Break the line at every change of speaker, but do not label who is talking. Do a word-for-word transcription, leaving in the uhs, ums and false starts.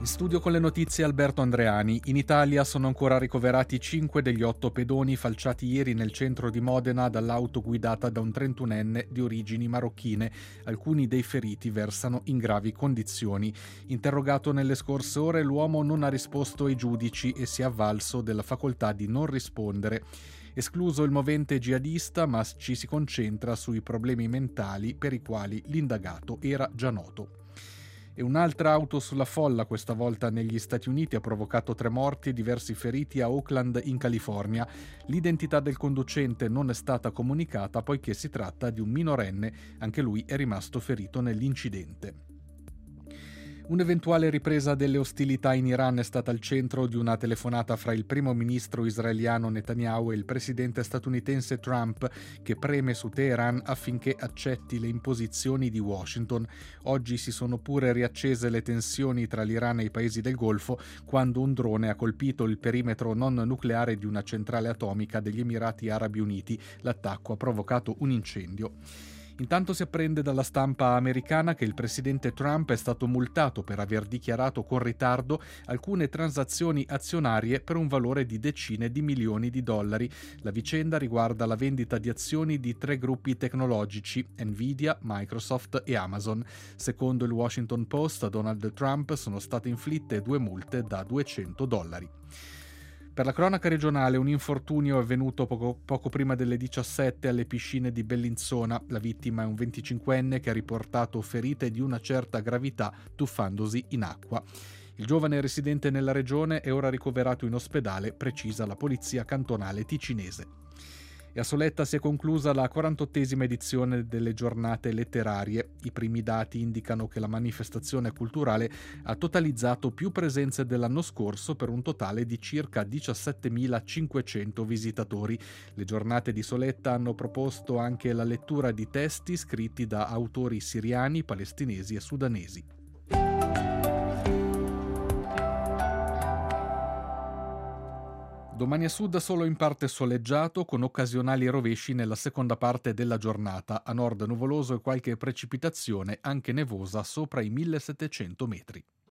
In studio con le notizie Alberto Andreani. In Italia sono ancora ricoverati cinque degli otto pedoni falciati ieri nel centro di Modena dall'auto guidata da un trentunenne di origini marocchine. Alcuni dei feriti versano in gravi condizioni. Interrogato nelle scorse ore, l'uomo non ha risposto ai giudici e si è avvalso della facoltà di non rispondere. Escluso il movente jihadista, ma ci si concentra sui problemi mentali per i quali l'indagato era già noto. E un'altra auto sulla folla, questa volta negli Stati Uniti, ha provocato tre morti e diversi feriti a Oakland, in California. L'identità del conducente non è stata comunicata poiché si tratta di un minorenne, anche lui è rimasto ferito nell'incidente. Un'eventuale ripresa delle ostilità in Iran è stata al centro di una telefonata fra il primo ministro israeliano Netanyahu e il presidente statunitense Trump, che preme su Teheran affinché accetti le imposizioni di Washington. Oggi si sono pure riaccese le tensioni tra l'Iran e i paesi del Golfo quando un drone ha colpito il perimetro non nucleare di una centrale atomica degli Emirati Arabi Uniti. L'attacco ha provocato un incendio. Intanto si apprende dalla stampa americana che il presidente Trump è stato multato per aver dichiarato con ritardo alcune transazioni azionarie per un valore di decine di milioni di dollari. La vicenda riguarda la vendita di azioni di tre gruppi tecnologici, Nvidia, Microsoft e Amazon. Secondo il Washington Post, a Donald Trump sono state inflitte due multe da duecento dollari. Per la cronaca regionale, un infortunio è avvenuto poco, poco prima delle diciassette alle piscine di Bellinzona. La vittima è un venticinquenne che ha riportato ferite di una certa gravità tuffandosi in acqua. Il giovane residente nella regione è ora ricoverato in ospedale, precisa la polizia cantonale ticinese. E a Soletta si è conclusa la quarantottesima edizione delle giornate letterarie. I primi dati indicano che la manifestazione culturale ha totalizzato più presenze dell'anno scorso per un totale di circa diciassettemilacinquecento visitatori. Le giornate di Soletta hanno proposto anche la lettura di testi scritti da autori siriani, palestinesi e sudanesi. Domani a sud solo in parte soleggiato, con occasionali rovesci nella seconda parte della giornata. A nord nuvoloso e qualche precipitazione, anche nevosa, sopra i millesettecento metri.